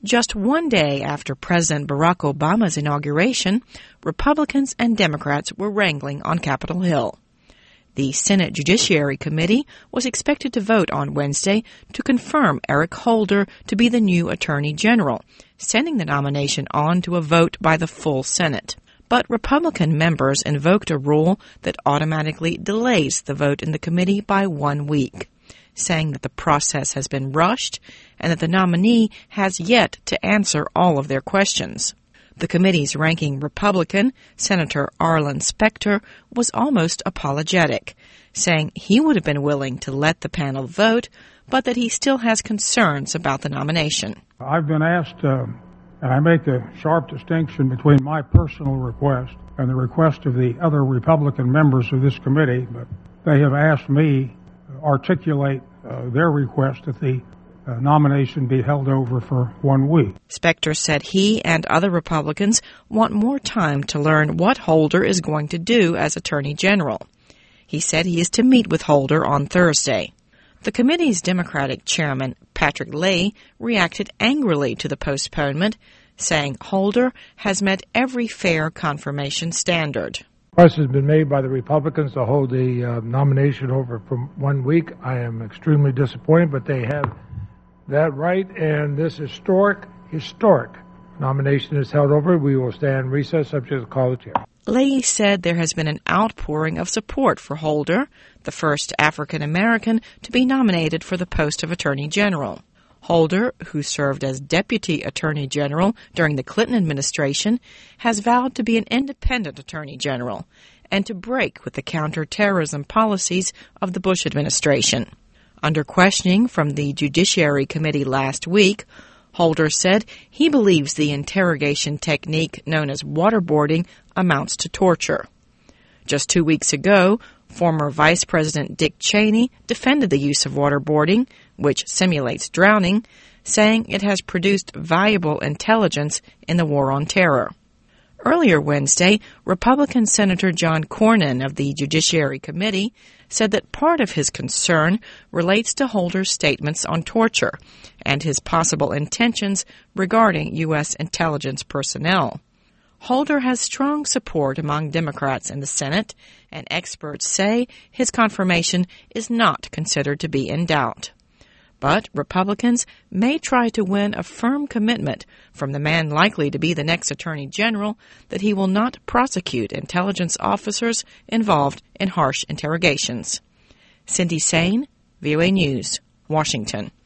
Just one day after President Barack Obama's inauguration, Republicans and Democrats were wrangling on Capitol Hill. The Senate Judiciary Committee was expected to vote on Wednesday to confirm Eric Holder to be the new Attorney General, sending the nomination on to a vote by the full Senate. But Republican members invoked a rule that automatically delays the vote in the committee by 1 week, saying that the process has been rushed and that the nominee has yet to answer all of their questions. The committee's ranking Republican, Senator Arlen Specter, was almost apologetic, saying he would have been willing to let the panel vote, but that he still has concerns about the nomination. I've been asked, and I make a sharp distinction between my personal request and the request of the other Republican members of this committee, but they have asked me to articulate their request that the nomination be held over for 1 week. Specter said he and other Republicans want more time to learn what Holder is going to do as Attorney General. He said he is to meet with Holder on Thursday. The committee's Democratic chairman, Patrick Leahy, reacted angrily to the postponement, saying Holder has met every fair confirmation standard. Request has been made by the Republicans to hold the nomination over for 1 week. I am extremely disappointed, but they have that right, and this historic nomination is held over. We will stand in recess subject to the call of the chair. Leahy said there has been an outpouring of support for Holder, the first African American to be nominated for the post of Attorney General. Holder, who served as Deputy Attorney General during the Clinton administration, has vowed to be an independent Attorney General and to break with the counterterrorism policies of the Bush administration. Under questioning from the Judiciary Committee last week, Holder said he believes the interrogation technique known as waterboarding amounts to torture. Just 2 weeks ago, former Vice President Dick Cheney defended the use of waterboarding, which simulates drowning, saying it has produced valuable intelligence in the war on terror. Earlier Wednesday, Republican Senator John Cornyn of the Judiciary Committee said that part of his concern relates to Holder's statements on torture and his possible intentions regarding U.S. intelligence personnel. Holder has strong support among Democrats in the Senate, and experts say his confirmation is not considered to be in doubt. But Republicans may try to win a firm commitment from the man likely to be the next Attorney General that he will not prosecute intelligence officers involved in harsh interrogations. Cindy Sain, VOA News, Washington.